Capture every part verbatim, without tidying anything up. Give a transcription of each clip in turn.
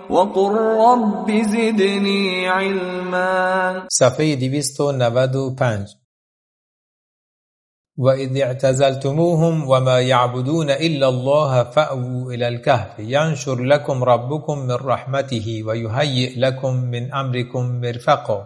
وقل رب زدنی علما. صفحه دویست و نود و پنج. وَإِذِ اعْتَزَلْتُمُوهُمْ وَمَا يَعْبُدُونَ إِلَّا اللَّهَ فَأْوُوا إِلَى الْكَهْفِ يَنشُرْ لَكُمْ رَبُّكُمْ مِنْ رَحْمَتِهِ وَيُهَيِّئْ لَكُمْ مِنْ أَمْرِكُمْ مِرْفَقًا.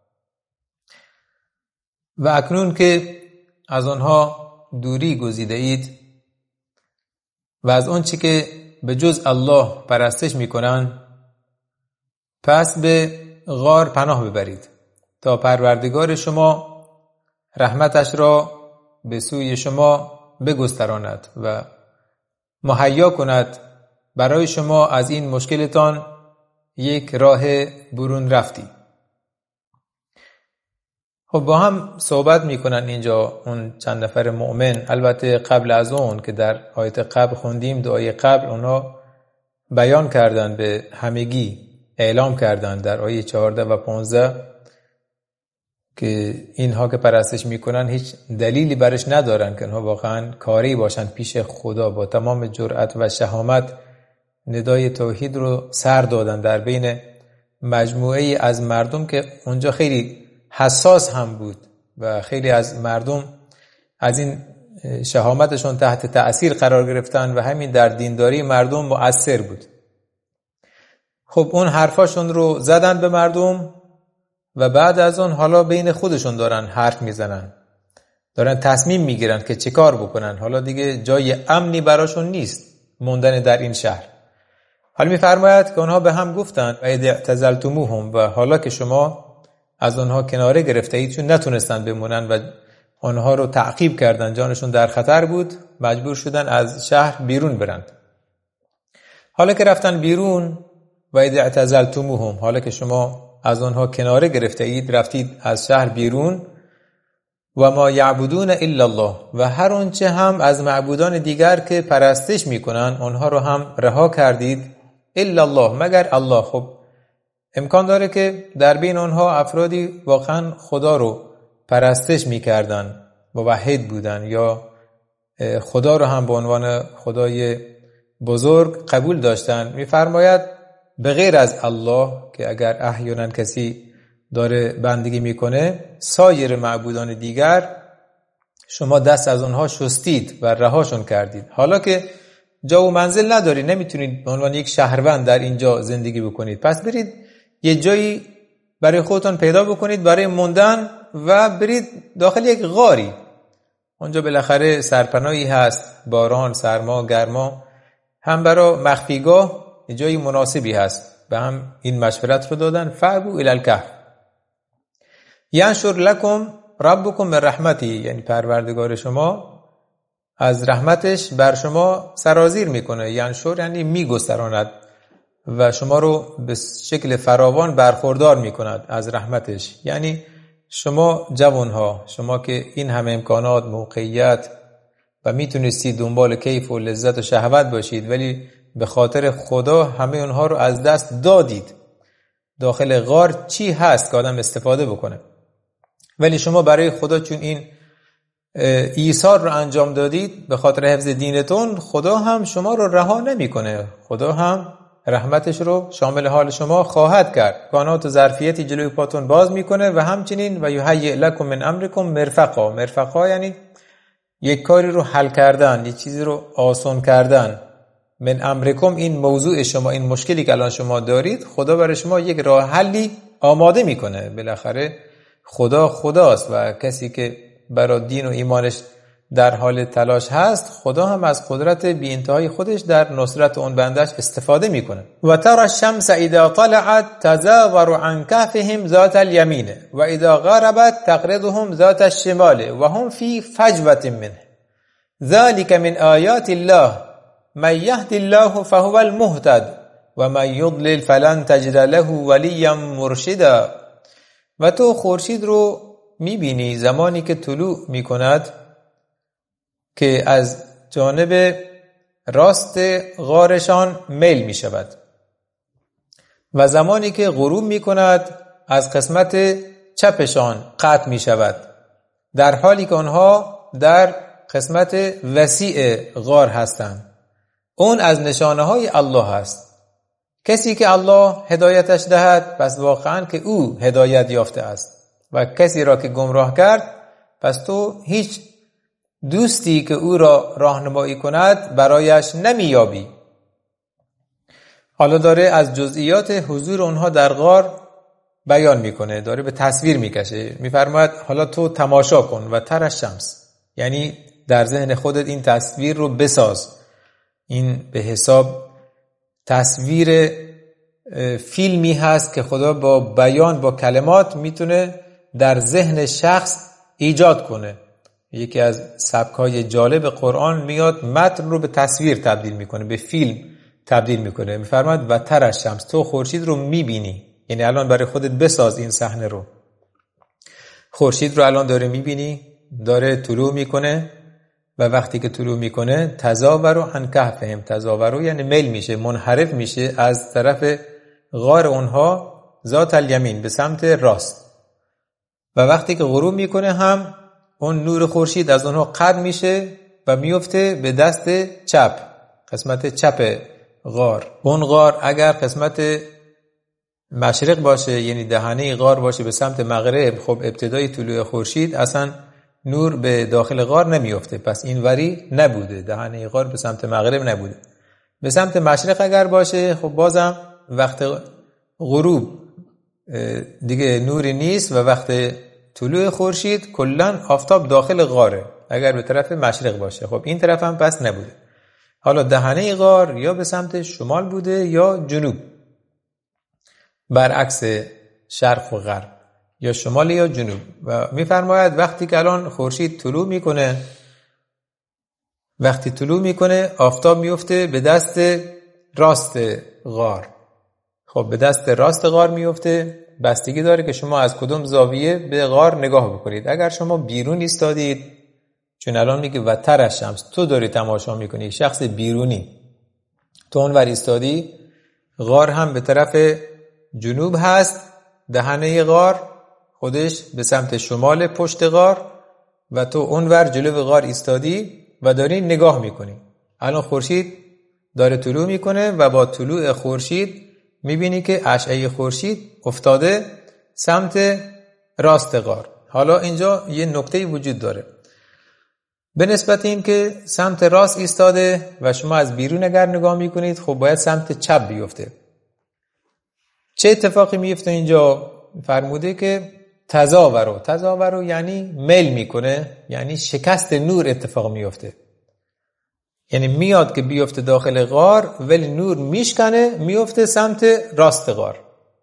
و اکنون که از آنها دوری گزیده اید و از اون چی که به جز الله پرستش میکنن، پس به غار پناه ببرید تا پروردگار شما رحمتش را به سوی شما بگستراند و مهیا کند برای شما از این مشکلتان یک راه برون رفتی. خب با هم صحبت میکنن اینجا اون چند نفر مؤمن. البته قبل از اون که در آیت قبل خوندیم، دعای قبل، اونا بیان کردن به همگی، اعلام کردن در آیه چهارده و پانزده که اینها که پرستش میکنن هیچ دلیلی برش ندارن که اینها واقعا کاری باشن پیش خدا. با تمام جرأت و شهامت ندای توحید رو سر دادن در بین مجموعه از مردم که اونجا خیلی حساس هم بود و خیلی از مردم از این شهامتشون تحت تأثیر قرار گرفتن و همین در دینداری مردم مؤثر بود. خب اون حرفاشون رو زدن به مردم و بعد از اون حالا بین خودشون دارن حرف میزنن، دارن تصمیم میگیرن که چه کار بکنن. حالا دیگه جای امنی براشون نیست موندن در این شهر. حالا میفرماید که اونها به هم گفتن و اذ اعتزلتموهم، و حالا که شما از اونها کناره گرفته اید، چون نتونستن بمونن و اونها رو تعقیب کردن، جانشون در خطر بود، مجبور شدن از شهر بیرون برند. حالا که رفتن بیرون، و اذ اعتزلتموهم، حالا که شما از آنها کناره گرفته اید، رفتید از شهر بیرون، و ما یعبدون الا الله، و هر آنچه هم از معبودان دیگر که پرستش میکنن آنها رو هم رها کردید، الا الله، مگر الله. خب امکان داره که در بین آنها افرادی واقعا خدا رو پرستش میکردن، موحد بودن، یا خدا رو هم به عنوان خدای بزرگ قبول داشتن. میفرماید به غیر از الله که اگر احیانا کسی داره بندگی میکنه، سایر معبودان دیگر شما دست از اونها شستید و رهاشون کردید. حالا که جا و منزل نداری، نمیتونید به عنوان یک شهروند در اینجا زندگی بکنید، پس برید یه جایی برای خودتون پیدا بکنید برای موندن و برید داخل یک غاری. اونجا بالاخره سرپناهی هست، باران، سرما، گرما، هم برای مخفیگاه جایی مناسبی هست. به هم این مشورت رو دادن، فعبو الی الکهف ینشر لکم ربکم من رحمتی، یعنی پروردگار شما از رحمتش بر شما سرازیر میکنه. ینشر یعنی میگستراند و شما رو به شکل فراوان برخوردار میکند از رحمتش. یعنی شما جوانها، شما که این همه امکانات، موقعیت و میتونستید دنبال کیف و لذت و شهوت باشید، ولی به خاطر خدا همه اونها رو از دست دادید. داخل غار چی هست که آدم استفاده بکنه؟ ولی شما برای خدا چون این ایثار رو انجام دادید به خاطر حفظ دینتون، خدا هم شما رو رها نمیکنه. خدا هم رحمتش رو شامل حال شما خواهد کرد. کانات و ظرفیتی جلوی پاتون باز میکنه و همچنین و یهیئ لکم من امرکم مرفقا. مرفقا یعنی یک کاری رو حل کردن، یک چیزی رو آسان کردن. من امرکم، این موضوع شما، این مشکلی که الان شما دارید، خدا برای شما یک راه حلی آماده میکنه. بالاخره خدا خداست و کسی که برای دین و ایمانش در حال تلاش هست، خدا هم از قدرت بی انتهای خودش در نصرت اون بندش استفاده میکنه. و ترى الشمس اذا طلعت تزاور عن كهفهم ذات اليمين و اذا غربت تقرضهم ذات الشمال و هم في فجوة منه ذلك من آیات الله من یهد الله فهو المهتد و من یضلل فلن تجد له ولیا مرشدا. و تو خورشید رو میبینی زمانی که طلوع میکند که از جانب راست غارشان میل میشود و زمانی که غروب میکند از قسمت چپشان قطع میشود، در حالی که آنها در قسمت وسیع غار هستند. اون از نشانه های الله هست. کسی که الله هدایتش دهد پس واقعا که او هدایت یافته است و کسی را که گمراه کرد پس تو هیچ دوستی که او را راهنمایی کند برایش نمیابی. حالا داره از جزئیات حضور اونها در غار بیان میکنه، داره به تصویر میکشه. میفرماید حالا تو تماشا کن و تر الشمس، یعنی در ذهن خودت این تصویر رو بساز. این به حساب تصویر فیلمی هست که خدا با بیان با کلمات میتونه در ذهن شخص ایجاد کنه. یکی از سبک‌های جالب قرآن میاد متن رو به تصویر تبدیل میکنه، به فیلم تبدیل میکنه. میفرماید و تر الشمس، تو خورشید رو میبینی. یعنی الان برای خودت بساز این صحنه رو. خورشید رو الان داره میبینی، داره طلوع میکنه و وقتی که طلوع میکنه تزاوروا عن کهفهم، تزاوروا یعنی میل میشه، منحرف میشه از طرف غار اونها ذات الیمین، به سمت راست. و وقتی که غروب میکنه هم اون نور خورشید از اونها قطع میشه و میفته به دست چپ، قسمت چپ غار. اون غار اگر قسمت مشرق باشه، یعنی دهنه غار باشه به سمت مغرب، خب ابتدای طلوع خورشید اصلا نور به داخل غار نمیفته، پس این وری نبوده، دهنه غار به سمت مغرب نبوده. به سمت مشرق اگر باشه خب بازم وقت غروب دیگه نوری نیست و وقت طلوع خورشید کلن آفتاب داخل غاره اگر به طرف مشرق باشه. خب این طرف هم پس نبوده. حالا دهنه غار یا به سمت شمال بوده یا جنوب، برعکس شرق و غرب، یا شمال یا جنوب. و میفرماید وقتی که الان خورشید طلوع میکنه، وقتی طلوع میکنه آفتاب میفته به دست راست غار. خب به دست راست غار میفته، بستگی داره که شما از کدوم زاویه به غار نگاه بکنید. اگر شما بیرون ایستادید، چون الان میگه و تر الشمس، تو داری تماشا میکنی، شخص بیرونی، تو اونور ایستادی، غار هم به طرف جنوب هست، دهنه غار خودش به سمت شمال پشت غار و تو اونور جلو غار ایستادی و داری نگاه میکنی. الان خورشید داره طلوع میکنه و با طلوع خورشید میبینی که اشعه خورشید افتاده سمت راست غار. حالا اینجا یه نکته وجود داره. به نسبت این که سمت راست ایستاده و شما از بیرون اگر نگاه میکنید، خب باید سمت چپ بیفته. چه اتفاقی میفته اینجا؟ فرموده که تزاورو، تزاورو یعنی میل میکنه، یعنی شکست نور اتفاق میفته. یعنی میاد که بیفته داخل غار ولی نور میشکنه میفته سمت راست غار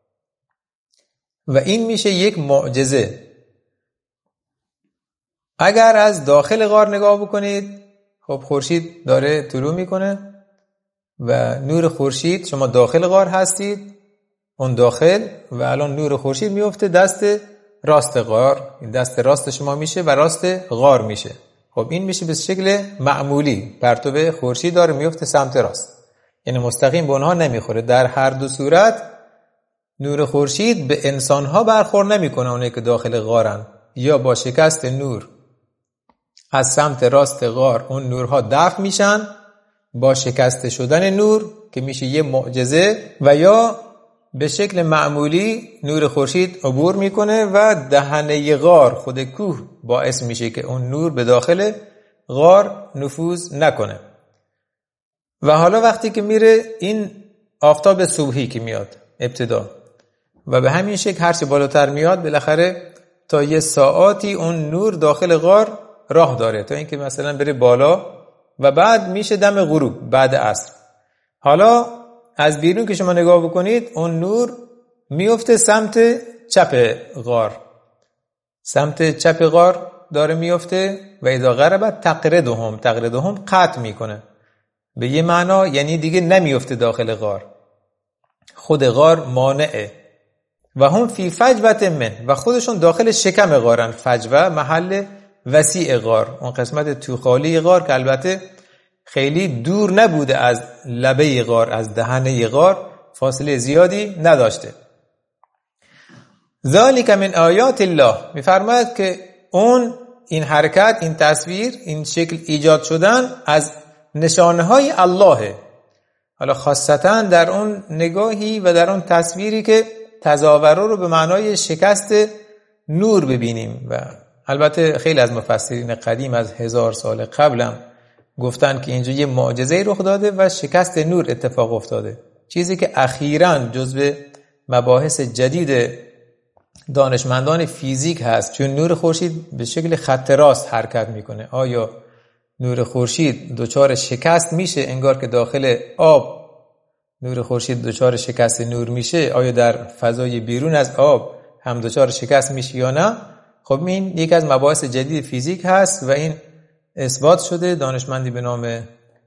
و این میشه یک معجزه. اگر از داخل غار نگاه بکنید، خب خورشید داره طلوع میکنه و نور خورشید، شما داخل غار هستید، اون داخل، و الان نور خورشید میفته دست راست غار، این دست راست شما میشه و راست غار میشه. خب این میشه به شکل معمولی، پرتو خورشید داره میفته سمت راست، یعنی مستقیم به اونها نمیخوره. در هر دو صورت نور خورشید به انسانها برخورد نمیکنه، اونایی که داخل غارن، یا با شکست نور از سمت راست غار اون نورها دفع میشن با شکست شدن نور که میشه یه معجزه، و یا به شکل معمولی نور خورشید عبور میکنه و دهنه غار، خود کوه، باعث میشه که اون نور به داخل غار نفوذ نکنه. و حالا وقتی که میره این آفتاب صبحی که میاد ابتدا و به همین شکل هرچی بالاتر میاد، بالاخره تا یه ساعاتی اون نور داخل غار راه داره تا اینکه مثلا بره بالا و بعد میشه دم غروب بعد عصر. حالا از بیرون که شما نگاه بکنید، اون نور میفته سمت چپ غار، سمت چپ غار داره میفته و اذا غربت تقرضهم، تقرضهم قطع میکنه به یه معنا، یعنی دیگه نمیفته داخل غار، خود غار مانعه. و هم فی فجوه من، و خودشون داخل شکم غارن. فجوه محل وسیع غار، اون قسمت توخالی غار که البته خیلی دور نبوده از لبه غار، از دهنه غار فاصله زیادی نداشته. ذالک من آیات الله، میفرماید که اون این حرکت، این تصویر، این شکل ایجاد شدن از نشانه های الله. حالا خاصتا در اون نگاهی و در اون تصویری که تزاوره رو به معنای شکست نور ببینیم. و البته خیلی از مفسرین قدیم از هزار سال قبلم گفتن که اینجا یه معجزه رخ داده و شکست نور اتفاق افتاده، چیزی که اخیراً جزو مباحث جدید دانشمندان فیزیک هست، چون نور خورشید به شکل خط راست حرکت میکنه. آیا نور خورشید دچار شکست میشه انگار که داخل آب نور خورشید دچار شکست نور میشه؟ آیا در فضای بیرون از آب هم دچار شکست میشه یا نه؟ خب این یک از مباحث جدید فیزیک هست و این اثبات شده. دانشمندی به نام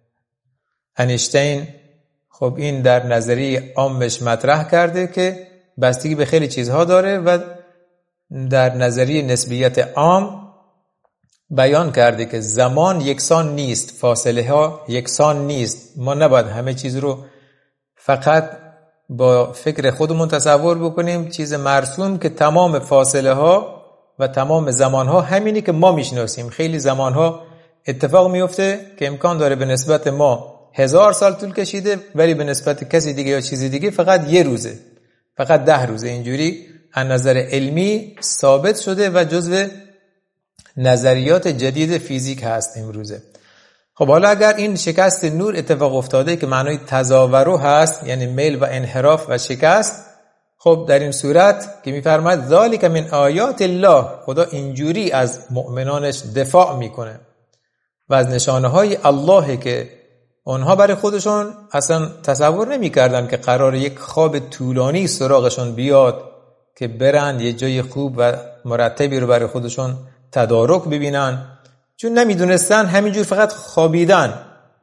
انیشتین خب این در نظریه عامش مطرح کرده که بستگی به خیلی چیزها داره و در نظریه نسبیت عام بیان کرده که زمان یکسان نیست، فاصله ها یکسان نیست. ما نباید همه چیز رو فقط با فکر خودمون تصور بکنیم چیز مرسوم که تمام فاصله ها و تمام زمان ها همینی که ما میشناسیم. خیلی زمان ها اتفاق میفته که امکان داره به نسبت ما هزار سال طول کشیده ولی به نسبت کسی دیگه یا چیزی دیگه فقط یه روزه، فقط ده روزه. اینجوری از نظر علمی ثابت شده و جزو نظریات جدید فیزیک هست امروزه. خب حالا اگر این شکست نور اتفاق افتاده که معنای تزاوره هست، یعنی میل و انحراف و شکست، خب در این صورت که میفرماید ذالک من آیات الله، خدا اینجوری از مؤمنانش دفاع میکنه و از نشانه های الله که اونها برای خودشون اصلا تصور نمیکردن که قرار یک خواب طولانی سراغشون بیاد که برن یه جای خوب و مرتبی رو برای خودشون تدارک ببینن، چون نمیدونستن همینجور فقط خوابیدن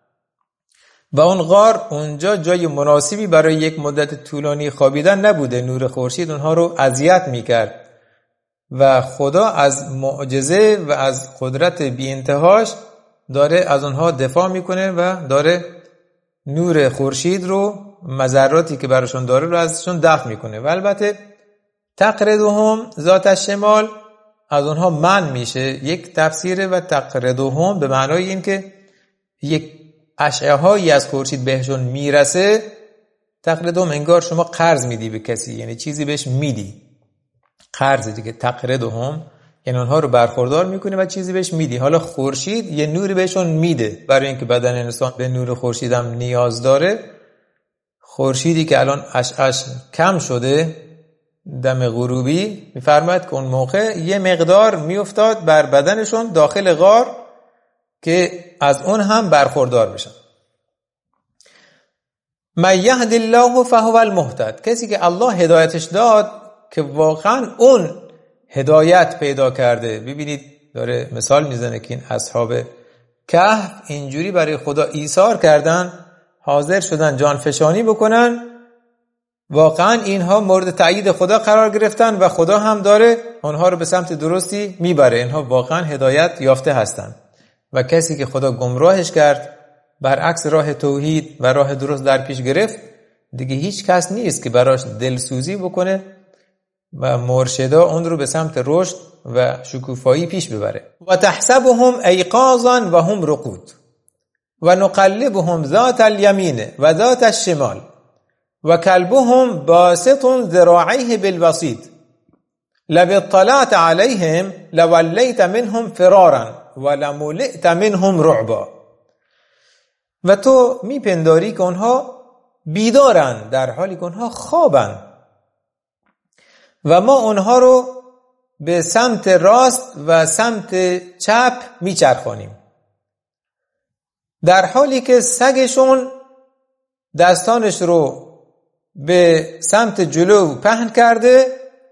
و اون غار اونجا جای مناسبی برای یک مدت طولانی خوابیدن نبوده. نور خورشید اونها رو اذیت میکرد و خدا از معجزه و از قدرت بی انتهاش داره از اونها دفاع میکنه و داره نور خورشید رو، مضراتی که براشون داره رو ازشون دفع میکنه. و البته تقرضهم ذات الشمال از اونها منع میشه. یک تفسیر و تقرضهم به معنای این که یک اشعه هایی از خورشید بهشون میرسه. تقرضهم انگار شما قرض میدی به کسی، یعنی چیزی بهش میدی، قرض دیگه. تقرضهم یعنی اونها رو برخوردار میکنه و چیزی بهش میدی. حالا خورشید یه نوری بهشون میده برای اینکه بدن انسان به نور خورشید هم نیاز داره. خورشیدی که الان اشعه‌اش کم شده دم غروبی، میفرماید که اون موقع یه مقدار میافتاد بر بدنشون داخل غار که از اون هم برخوردار بشن. من یهد الله فهو المهتد، کسی که الله هدایتش داد که واقعا اون هدایت پیدا کرده. ببینید داره مثال میزنه که این اصحاب کهف اینجوری برای خدا ایثار کردن، حاضر شدن جان فشانی بکنن، واقعا اینها مورد تأیید خدا قرار گرفتن و خدا هم داره اونها رو به سمت درستی میبره. اینها واقعا هدایت یافته هستن. و کسی که خدا گمراهش کرد، برعکس راه توحید و راه درست در پیش گرفت، دیگه هیچ کس نیست که براش دلسوزی بکنه و مرشدا اون رو به سمت رشد و شکوفایی پیش ببره. و تحسبهم ایقاظا و هم رقود و نقلبهم ذات الیمین و ذات الشمال و کلبهم باسط ذراعیه بالوسیط لو اطلعت علیهم لولیت منهم فرارا ولملئت منهم رعبا. و تو میپنداری که اونها بیدارن در حالی که اونها خوابن و ما اونها رو به سمت راست و سمت چپ میچرخانیم، در حالی که سگشون دستانش رو به سمت جلو پهن کرده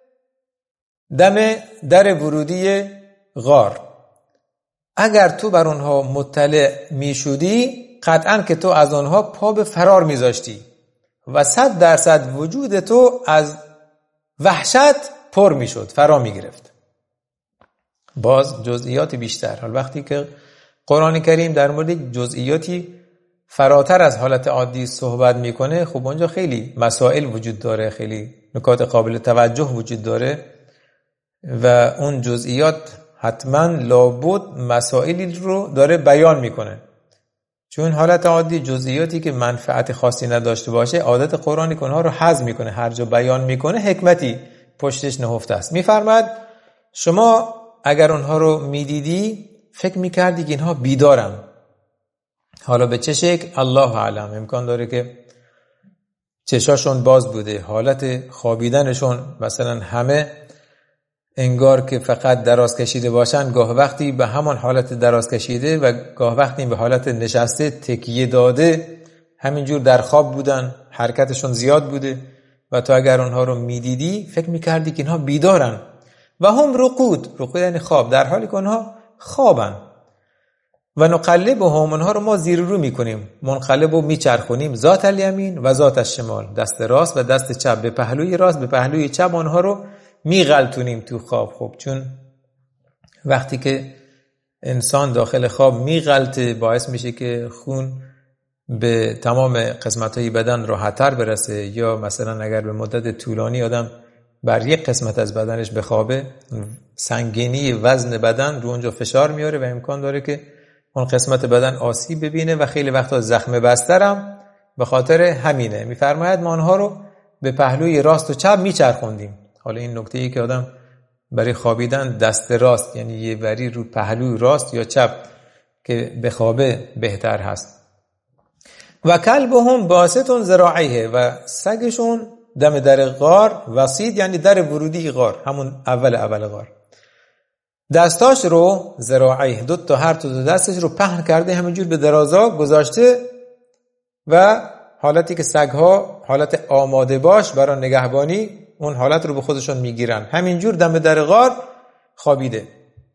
دم در ورودی غار. اگر تو بر اونها مطلع میشودی قطعاً که تو از اونها پا به فرار میذاشتی و صد درصد وجود تو از وحشت پر میشد، فرا میگرفت. باز جزئیات بیشتر. حال وقتی که قرآن کریم در مورد جزئیاتی فراتر از حالت عادی صحبت میکنه، خب اونجا خیلی مسائل وجود داره، خیلی نکات قابل توجه وجود داره و اون جزئیات حتما لابد مسائلی رو داره بیان میکنه. چون حالت عادی جزئیاتی که منفعت خاصی نداشته باشه عادت قرآنی که اونها رو حذف میکنه، هر جا بیان میکنه حکمتی پشتش نهفته است. میفرماید شما اگر اونها رو میدیدی فکر میکردی که اینها بیدارن. حالا به چه شکل الله اعلم، امکان داره که چشاشون باز بوده، حالت خوابیدنشون مثلا همه انگار که فقط دراز کشیده باشن، گاه وقتی به همان حالت دراز کشیده و گاه وقتی به حالت نشسته تکیه داده همینجور در خواب بودن، حرکتشون زیاد بوده و تو اگر اونها رو میدیدی فکر میکردی که اینها بیدارن. و هم رقود، رقود یعنی خواب، در حالی که اونها خوابن. و نقلب هم، اونها رو ما زیر رو میکنیم، منقلب و میچرخونیم، ذات الیمین و ذات الشمال، دست راست و دست چپ، به پهلوی راست به پهلوی چپ اونها رو میغلطونیم تو خواب. خب چون وقتی که انسان داخل خواب میغلطه باعث میشه که خون به تمام قسمت‌های بدن راحت‌تر برسه، یا مثلا اگر به مدت طولانی آدم بر یک قسمت از بدنش بخوابه سنگینی وزن بدن رو اونجا فشار میاره و امکان داره که اون قسمت بدن آسیب ببینه و خیلی وقتا زخم بسترم به خاطر همینه. میفرماید ما آنها رو به پهلوی راست و چپ میچرخوندیم. حالا این نکته ای که آدم برای خوابیدن دست راست یعنی یه بری رو پهلوی راست یا چپ که بخوابه بهتر هست. و کلبهم باسط ذراعیه، و سگشون دم در غار، وسید یعنی در ورودی غار، همون اول اول غار، دستاش رو ذراعیه، دو تا هر تو دو دستش رو پهن کرده همینجور به درازا گذاشته و حالتی که سگها حالت آماده باش برای نگهبانی اون حالت رو به خودشون میگیرن، همینجور دم در غار خوابیده.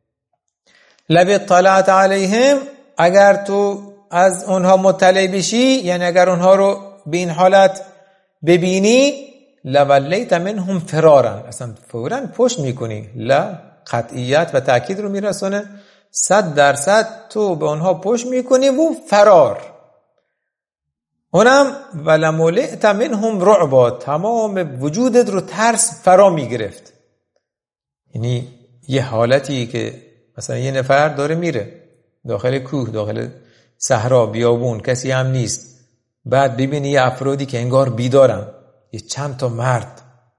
لب طلعت علیهم، اگر تو از اونها مطلع بشی یعنی اگر اونها رو به این حالت ببینی، لولیت منهم فرارن، اصلا فوراً پشت میکنی. لا قطعیت و تأکید رو میرسونه، صد درصد تو به اونها پشت میکنی و فرار. اونم ولملئت منهم رعبا، تمام وجودت رو ترس فرا میگرفت. یعنی یه حالتی که مثلا یه نفر داره میره داخل کوه، داخل صحرا، بیابون، کسی هم نیست، بعد ببینی یه افرادی که انگار بیدارن، یه چند تا مرد،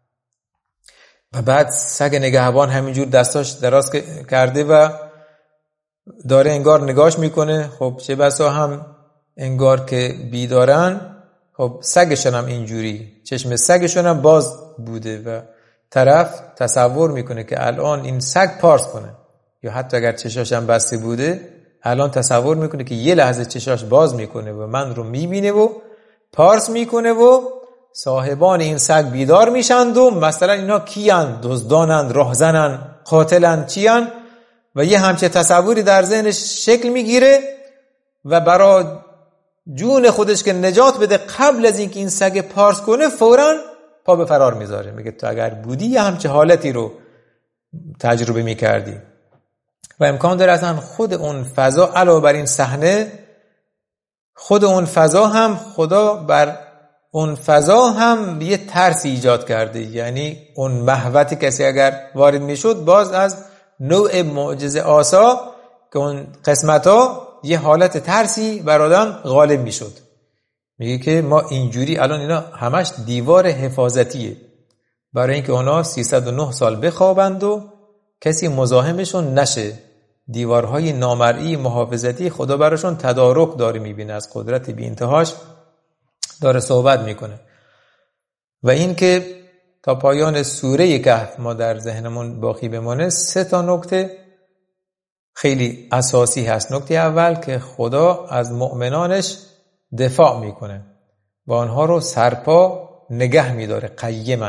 و بعد سگ نگهبان همینجور دستاش دراز کرده و داره انگار نگاش میکنه. خب چه بسا هم انگار که بیدارن، خب سگشون هم اینجوری، چشم سگشون هم باز بوده و طرف تصور میکنه که الان این سگ پارس کنه، یا حتی اگر چشاش هم بسته بوده الان تصور میکنه که یه لحظه چشاش باز میکنه و من رو میبینه و پارس میکنه و صاحبان این سگ بیدار میشند و مثلا اینا کیان؟ دزدانند، راهزنند، قاتلند، چیان؟ و یه همچه تصوری در ذهنش شکل میگیره و برای جون خودش که نجات بده قبل از اینکه این سگ پارس کنه فوراً پا به فرار میذاره. میگه تو اگر بودی یه همچه حالتی رو تجربه میکردی. و امکان داره اصلا خود اون فضا علاوه بر این صحنه، خود اون فضا هم خدا بر اون فضا هم یه ترس ایجاد کرده. یعنی اون محوت کسی اگر وارد میشد باز از نوع معجزه آسا که اون قسمت ها یه حالت ترسی بر آدم غالب میشد. میگه که ما اینجوری الان اینا همش دیوار حفاظتیه برای اینکه اونا سیصد و نه سال بخوابند و کسی مزاحمشون نشه. دیوارهای نامرئی محافظتی خدا براشون تدارک داره میبینه، از قدرت بی انتهاش داره صحبت میکنه. و این که تا پایان سوره کهف ما در ذهنمون باقی بمانه، سه تا نکته خیلی اساسی هست. نکته اول که خدا از مؤمنانش دفاع میکنه و آنها رو سرپا نگه میداره. قیما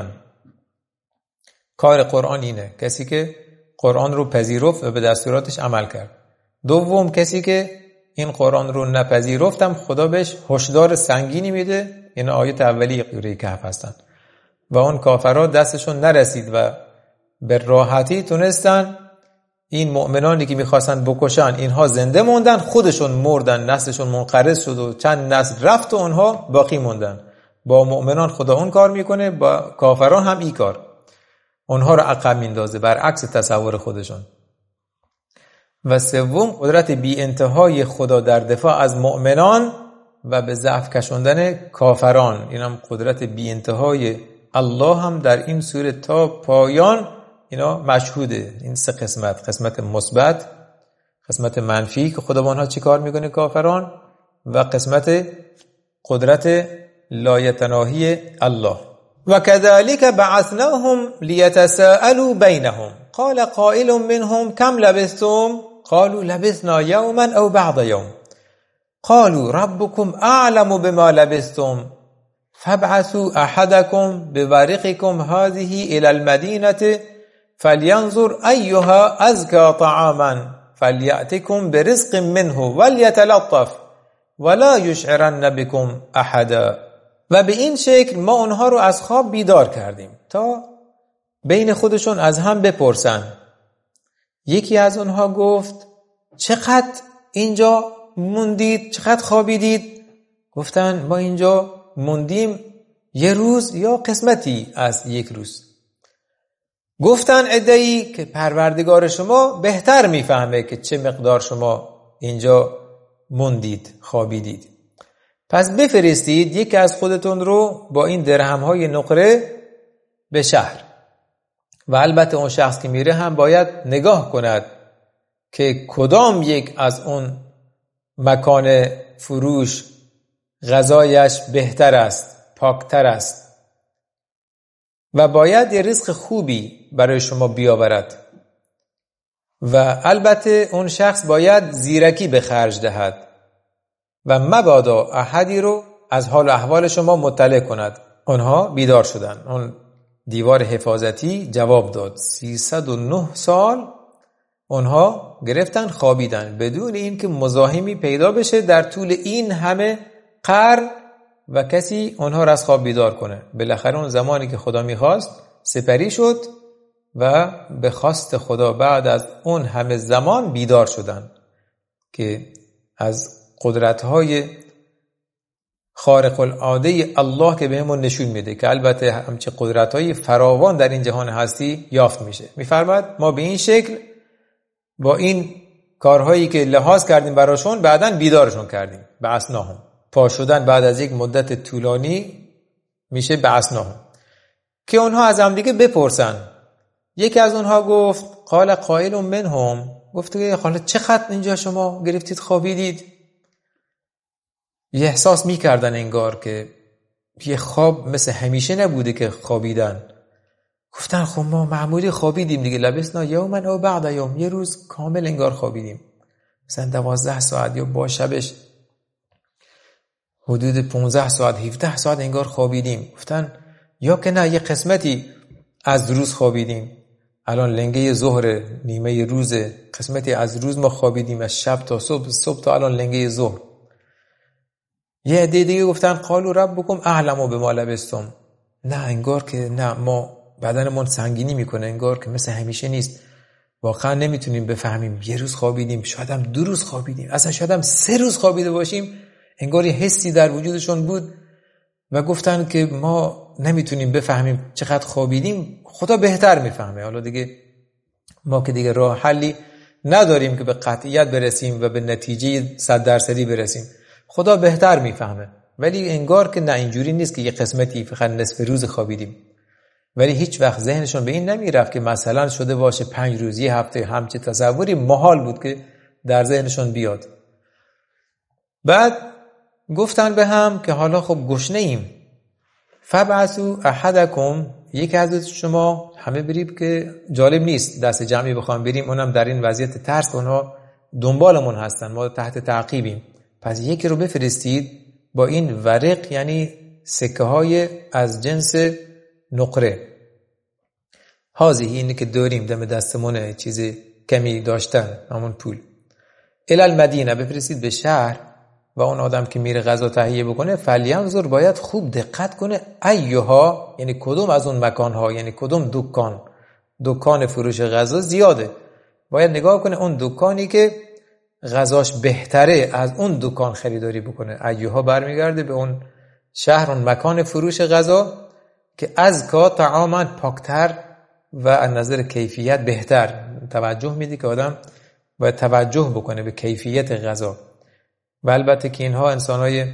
کار قرآن اینه، کسی که قرآن رو پذیرفت و به دستوراتش عمل کرد. دوم کسی که این قرآن رو نپذیرفتم خدا بهش هشدار سنگینی میده. این آیت اولی سوره کهف هستن. و اون کافرها دستشون نرسید و به راحتی تونستن این مؤمنانی که میخواستن بکشن اینها زنده موندن، خودشون مردن، نسلشون منقرض شد و چند نسل رفت و اونها باقی موندن. با مؤمنان خدا اون کار میکنه، با کافران هم این کار، اونها رو عقب میندازه برعکس تصور خودشون. و سوم قدرت بی انتهای خدا در دفاع از مؤمنان و به ضعف کشوندن کافران. این هم قدرت بی انتهای الله هم در این سوره تا پایان اینا مشهوده. این سه قسمت، قسمت مثبت، قسمت منفی که خدا با اونها چی کار میکنه کافران، و قسمت قدرت لایتناهی الله. و كذلك بعثناهم ليتساءلوا بينهم قال قائل منهم كم لبثتم قالوا لبثنا يوما او بعض يوم قالوا ربكم اعلم بما لبثتم فابعثوا احدكم بورقكم هذه الى المدينه فلينظر ايها ازكى طعاما فليأتكم برزق منه وليتلطف ولا يشعرن بكم احدا. و به این شکل ما اونها رو از خواب بیدار کردیم تا بین خودشون از هم بپرسن. یکی از اونها گفت چقدر اینجا موندید؟ چقدر خوابیدید؟ گفتن ما اینجا موندیم یه روز یا قسمتی از یک روز. گفتن عده‌ای که پروردگار شما بهتر میفهمه که چه مقدار شما اینجا موندید، خوابیدید. پس بفرستید یکی از خودتون رو با این درهم‌های نقره به شهر، و البته اون شخص که میره هم باید نگاه کند که کدام یک از اون مکان فروش غذایش بهتر است، پاکتر است، و باید یه رزق خوبی برای شما بیاورد. و البته اون شخص باید زیرکی به خرج دهد و مبادا احدی رو از حال و احوال شما مطلع کند. آنها بیدار شدن. اون دیوار حفاظتی جواب داد. سیصد و نه سال آنها گرفتن خوابیدن بدون اینکه مزاحمی پیدا بشه در طول این همه قرن و کسی آنها را از خواب بیدار کنه. بالاخره اون زمانی که خدا میخواست سپری شد و به خواست خدا بعد از اون همه زمان بیدار شدن که از قدرت‌های خارق العاده الله که بهمون نشون میده که البته همچه قدرت‌های فراوان در این جهان هستی یافت میشه. میفرماد ما به این شکل با این کارهایی که لحاظ کردیم براشون بعداً بیدارشون کردیم. بعثناهم، پا شدن بعد از یک مدت طولانی میشه بعثناهم، که اونها از هم دیگه بپرسن. یکی از اونها گفت قال قائل منهم، گفت که حالا چقدر اینجا شما گرفتید خوابیدید؟ یه احساس میکردن انگار که یه خواب مثل همیشه نبوده که خوابیدن. گفتن خب ما معمولی خوابیدیم دیگه، لبسنا یوما او بعد یوم، یه روز کامل انگار خوابیدیم، مثلا دوازده ساعت یا با شبش حدود پانزده ساعت هفده ساعت انگار خوابیدیم. گفتن یا که نه یه قسمتی از روز خوابیدیم، الان لنگه ظهر نیمه روز، قسمتی از روز ما خوابیدیم، از شب تا صبح، صبح تا الان لنگه ظهر. یه عده دیگه گفتن قالوا ربکم اعلم بما لبثتم، نه انگار که نه ما بدنمون سنگینی میکنه، انگار که مثل همیشه نیست، واقعا نمیتونیم بفهمیم یه روز خوابیدیم، شاید هم دو روز خوابیدیم، اصلا شاید هم سه روز خوابیده باشیم. انگار یه حسی در وجودشون بود و گفتن که ما نمیتونیم بفهمیم چقدر خوابیدیم، خدا بهتر میفهمه. حالا دیگه ما که دیگه راه حلی نداریم که به قطعیت برسیم و به نتیجه صد درصدی برسیم، خدا بهتر میفهمه. ولی انگار که نه اینجوری نیست که یه قسمتی فقط نصف روز خوابیدیم. ولی هیچ وقت ذهنشون به این نمیرفت که مثلا شده باشه پنج روز، یه هفته، همچه تصوری محال بود که در ذهنشون بیاد. بعد گفتن به هم که حالا خب گشنه ایم، فبعثوا احدکم، یکی از شما، همه بریم که جالب نیست دست جمعی بخوام بریم، اونم در این وضعیت ترس که اونها دنبالمون هستن، ما تحت تعقیبیم، پس یکی رو بفرستید با این ورق، یعنی سکه های از جنس نقره، هازی اینی که داریم دم دستمونه، چیز کمی داشتن، همون پول، الی المدینه، بفرستید به شهر و اون آدم که میره غذا تهیه بکنه فلینظر، باید خوب دقت کنه، ایها، یعنی کدوم از اون مکانها، یعنی کدوم دکان، دکان فروش غذا زیاده، باید نگاه کنه اون دکانی که غذاش بهتره از اون دکان خریداری بکنه. ایها برمیگرده به اون شهر، اون مکان فروش غذا که از کا طعاما، پاکتر و از نظر کیفیت بهتر. توجه میدی که آدم باید توجه بکنه به کیفیت غذا. و البته که اینها انسانهای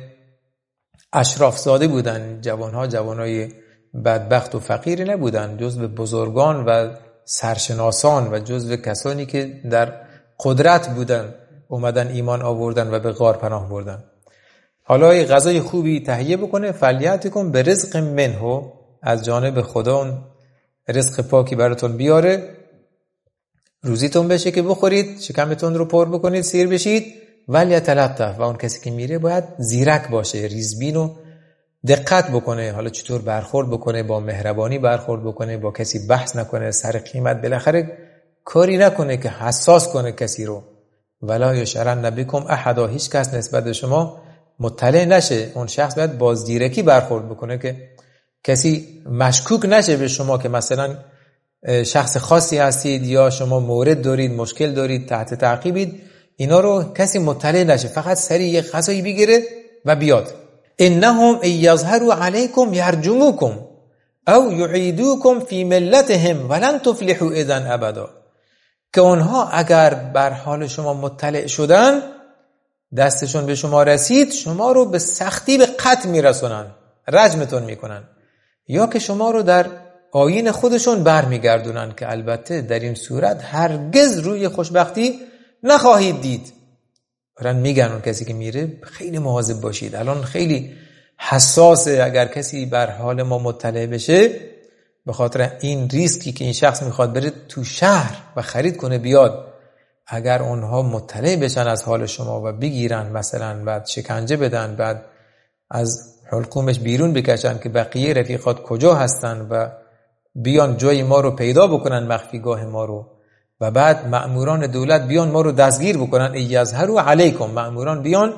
اشراف زاده بودن، جوانها جوانهای بدبخت و فقیری نبودن، جزو بزرگان و سرشناسان و جزو کسانی که در قدرت بودن اومدن ایمان آوردن و به غار پناه بردن. حالا یه غذای خوبی تهیه بکنه، فلیاتکم به رزق منه، از جانب خدا اون رزق پاکی براتون بیاره، روزیتون بشه که بخورید، شکمتون رو پر بکنید، سیر بشید. ولی تلطف، و اون کسی که میره باید زیرک باشه، ریزبین و دقت بکنه، حالا چطور برخورد بکنه، با مهربانی برخورد بکنه، با کسی بحث نکنه سر قیمت، بالاخره کاری نکنه که حساس کنه کسی رو. ولا یشرن بکم احدا، هیچ کس نسبت به شما مطلع نشه. اون شخص باید بازدیرکی برخورد بکنه که کسی مشکوک نشه به شما که مثلا شخص خاصی هستید یا شما مورد دارید، مشکل دارید، تحت تعقیبید. اینا رو کسی مطلع نشه، فقط سریع یه غذایی بگیره و بیاد. انهم یظهروا علیکم یرجموکم او یعیدوکم فی ملتهم ولن تفلحوا اذا ابدا، که اونها اگر بر حال شما مطلع شدن، دستشون به شما رسید، شما رو به سختی به قتل میرسونن، رجمتون میکنن، یا که شما رو در آیین خودشون برمیگردونن، که البته در این صورت هرگز روی خوشبختی نخواهید دید. برن میگن اون کسی که میره خیلی مواظب باشید، الان خیلی حساسه اگر کسی بر حال ما مطلع بشه، به خاطر این ریسکی که این شخص میخواد بره تو شهر و خرید کنه بیاد. اگر اونها مطلع بشن از حال شما و بگیرن مثلا، بعد شکنجه بدن، بعد از حلقومش بیرون بکشن که بقیه رفیقات کجا هستن و بیان جای ما رو پیدا بکنن، مخفیگاه ما رو، و بعد مأموران دولت بیان ما رو دستگیر بکنن، یظهروا علیکم، مأموران بیان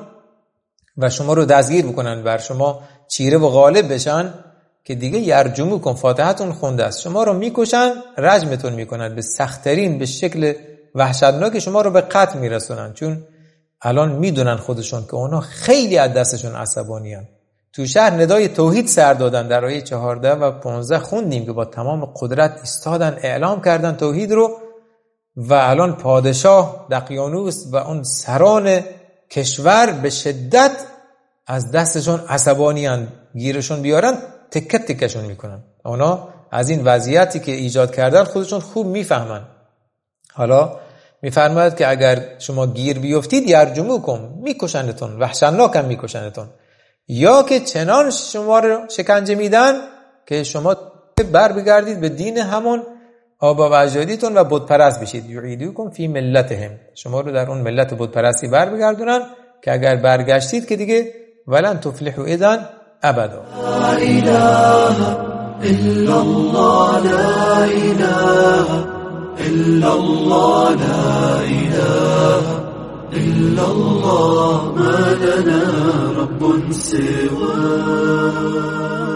و شما رو دستگیر بکنن، بر شما چیره و غالب بشن، که دیگه یرجموکم، فاتحتون خونده است، شما رو میکشن، رجمتون میکنن به سخت‌ترین، به شکل وحشتناک شما رو به قتل میرسونن. چون الان میدونن خودشون که اونا خیلی از دستشون عصبانی هستند. تو شهر ندای توحید سر دادن، در آیه چهارده و پانزده خوندیم که با تمام قدرت ایستادن، اعلام کردن توحید رو، و الان پادشاه دقیانوس و اون سران کشور به شدت از دستشون عصبانی هستند، گیرشون بیارن تکت تکشون میکنن. اونا از این وضعیتی که ایجاد کردن خودشون خوب میفهمن. حالا میفرماید که اگر شما گیر بیفتید یرجموکم، میکشنتون، وحشتناکم میکشنتون، یا که چنان شما رو شکنجه میدن که شما بر بگردید به دین همون آبا و اجدادیتون و بت پرست بشید. یعیدوکم فی ملتهم، شما رو در اون ملت بت پرستی بر بگردونن که اگر برگشتید که دیگه ولن تفلحوا اذا ابدا. لا اله الا الله، لا اله الا الله، لا اله الا الله، ما لنا رب سواه.